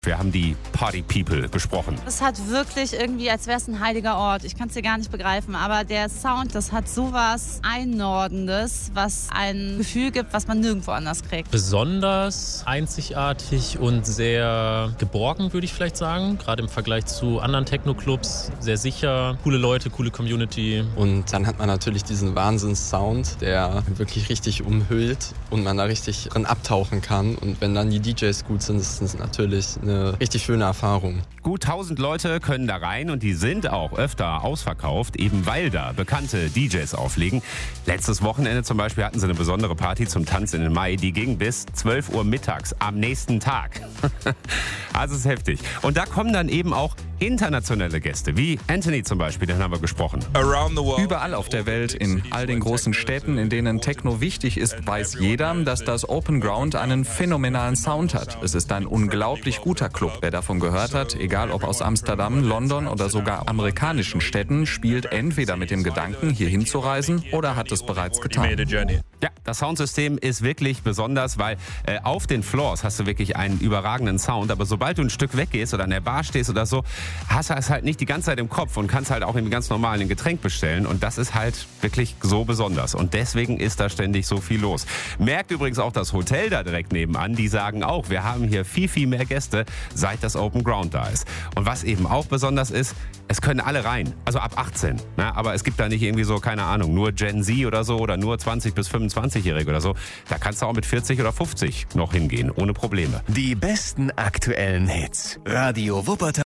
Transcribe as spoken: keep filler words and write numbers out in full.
Wir haben die Party People besprochen. Es hat wirklich irgendwie, als wäre es ein heiliger Ort. Ich kann es dir gar nicht begreifen, aber der Sound, das hat sowas Einnordendes, was ein Gefühl gibt, was man nirgendwo anders kriegt. Besonders einzigartig und sehr geborgen, würde ich vielleicht sagen. Gerade im Vergleich zu anderen Techno-Clubs. Sehr sicher, coole Leute, coole Community. Und dann hat man natürlich diesen Wahnsinns-Sound, der wirklich richtig umhüllt und man da richtig drin abtauchen kann. Und wenn dann die D Js gut sind, ist es natürlich eine eine richtig schöne Erfahrung. Gut tausend Leute können da rein und die sind auch öfter ausverkauft, eben weil da bekannte D Js auflegen. Letztes Wochenende zum Beispiel hatten sie eine besondere Party zum Tanz in den Mai. Die ging bis zwölf Uhr mittags am nächsten Tag. Also ist heftig. Und da kommen dann eben auch internationale Gäste, wie Anthony zum Beispiel, den haben wir gesprochen. Überall auf der Welt, in all den großen Städten, in denen Techno wichtig ist, weiß jeder, dass das Open Ground einen phänomenalen Sound hat. Es ist ein unglaublich guter Club. Wer davon gehört hat, egal ob aus Amsterdam, London oder sogar amerikanischen Städten, spielt entweder mit dem Gedanken, hier hinzureisen oder hat es bereits getan. Ja, das Soundsystem ist wirklich besonders, weil äh, auf den Floors hast du wirklich einen überragenden Sound, aber sobald du ein Stück weggehst oder an der Bar stehst oder so, hast du es halt nicht die ganze Zeit im Kopf und kannst halt auch im ganz normalen ein Getränk bestellen und das ist halt wirklich so besonders und deswegen ist da ständig so viel los. Merkt übrigens auch das Hotel da direkt nebenan, die sagen auch, wir haben hier viel, viel mehr Gäste, seit das Open Ground da ist. Und was eben auch besonders ist, es können alle rein, also ab achtzehn, ne? Aber es gibt da nicht irgendwie so, keine Ahnung, nur Gen Z oder so oder nur zwanzig bis fünfundzwanzigjährige oder so. Da kannst du auch mit vierzig oder fünfzig noch hingehen, ohne Probleme. Die besten aktuellen Hits. Radio Wuppertal.